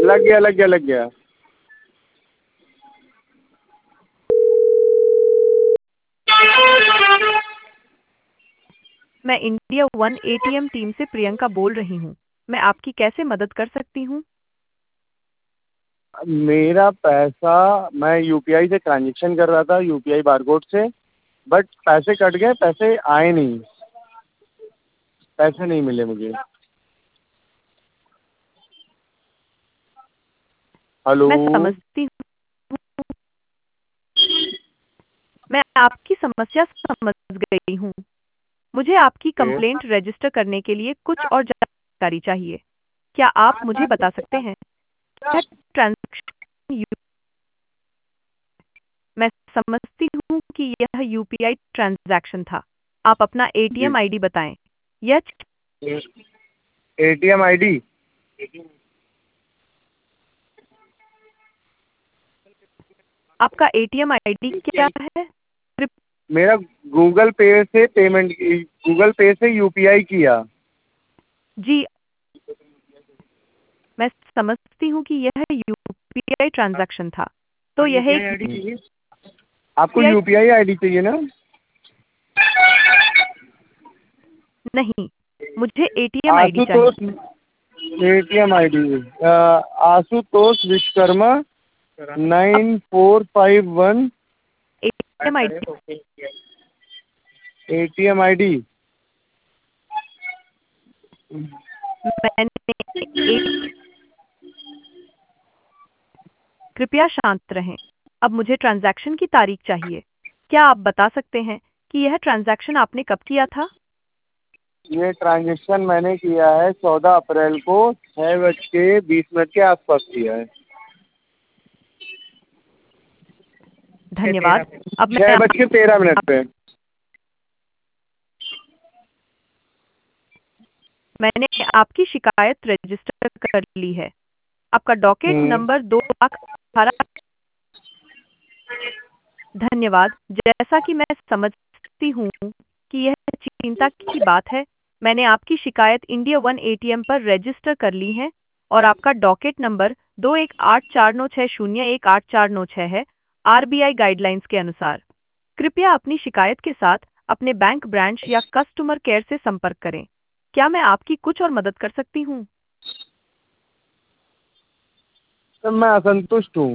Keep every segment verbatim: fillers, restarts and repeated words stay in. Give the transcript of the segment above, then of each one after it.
लग गया लग गया लग गया। मैं इंडिया वन एटीएम टीम से प्रियंका बोल रही हूँ। मैं आपकी कैसे मदद कर सकती हूँ? मेरा पैसा, मैं यूपीआई से ट्रांजेक्शन कर रहा था, यूपीआई बारकोड से, बट पैसे कट गए, पैसे आए नहीं, पैसे नहीं मिले मुझे। हेलो। मैं समझती हूँ। मैं आपकी समस्या समझ गई हूँ। मुझे आपकी कंप्लेंट रजिस्टर करने के लिए कुछ और जानकारी चाहिए। क्या आप मुझे बता सकते हैं क्या ट्रांजैक्शन? मैं समझती हूँ कि यह यूपीआई ट्रांजैक्शन था। आप अपना जी। एटीएम आईडी बताएं। यह एटीएम आईडी आपका एटीएम आईडी क्या है? कृप- मेरा गूगल पे से पेमेंट, गूगल पे से यूपीआई किया। जी, मैं समझती हूँ कि यह यूपीआई ट्रांजैक्शन था। तो यह एक चाहिए आपको, यूपीआई यूपीआई आईडी चाहिए ना? नहीं, मुझे एटीएम आईडी आशुतोष, चाहिए। एटीएम आईडी आशुतोष विश्वकर्मा अब nine four five one. ATM ID ATM ID मैंने एक कृपया शांत रहें। अब मुझे ट्रांजैक्शन की तारीख चाहिए। क्या आप बता सकते हैं कि यह ट्रांजैक्शन आपने कब किया था? ये ट्रांजेक्शन मैंने किया है चौदह अप्रैल को छः बज के बीस मिनट के आसपास किया है। धन्यवाद। अब मैं छः बज के तेरह मिनट पे। मैंने आपकी शिकायत रजिस्टर कर ली है। आपका डॉकेट हम्म। नंबर दो लाख अठारह। धन्यवाद। जैसा कि मैं समझती हूँ कि यह चिंता की बात है, मैंने आपकी शिकायत इंडिया वन एटीएम पर रजिस्टर कर ली है और आपका डॉकेट नंबर दो एक आठ चार नौ छः शून्य एक आठ चार नौ छः है। आरबीआई गाइडलाइंस के अनुसार कृपया अपनी शिकायत के साथ अपने बैंक ब्रांच या कस्टमर केयर से संपर्क करें। क्या मैं आपकी कुछ और मदद कर सकती हूँ? तो मैं असंतुष्ट हूँ।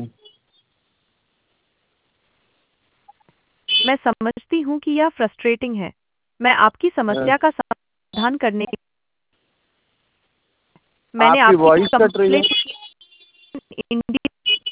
मैं समझती हूँ कि यह फ्रस्ट्रेटिंग है। मैं आपकी समस्या का समाधान करने मैंने आपकी आपकी वॉइस कट रही है। कंप्लेंट इंडी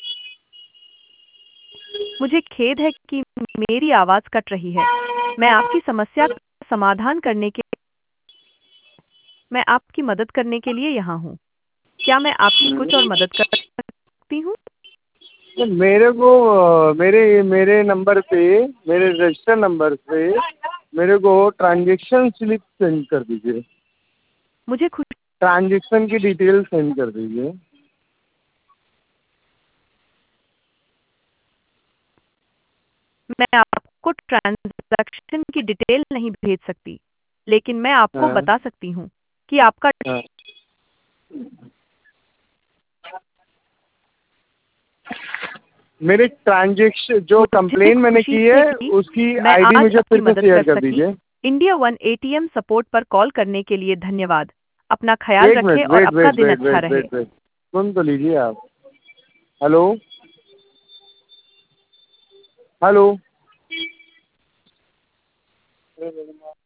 मुझे खेद है कि मेरी आवाज़ कट रही है। मैं आपकी समस्या का समाधान करने के मैं आपकी मदद करने के लिए यहाँ हूँ। क्या मैं आपकी कुछ और मदद कर सकती हूँ? तो मेरे को मेरे मेरे नंबर पे, मेरे रजिस्टर नंबर पे मेरे को ट्रांजेक्शन स्लिप सेंड कर दीजिए। मुझे खुश ट्रांजेक्शन की डिटेल सेंड कर दीजिए। मैं आपको ट्रांजैक्शन की डिटेल नहीं भेज सकती, लेकिन मैं आपको हाँ बता सकती हूँ कि आपका हाँ। मेरे ट्रांजेक्शन जो मुझे कंप्लेन मैंने खुशी की है है कि उसकी मैं आईडी आज मुझे आपकी फिर से मदद शेयर कर कर सकी। दीजिए। इंडिया वन एटीएम सपोर्ट पर कॉल करने के लिए धन्यवाद। अपना ख्याल एक रखें मिनट, और वेट आपका वेट दिन वेट अच्छा वेट रहे। वेट वेट सुन तो लीजिए आप। हेलो। हेलो।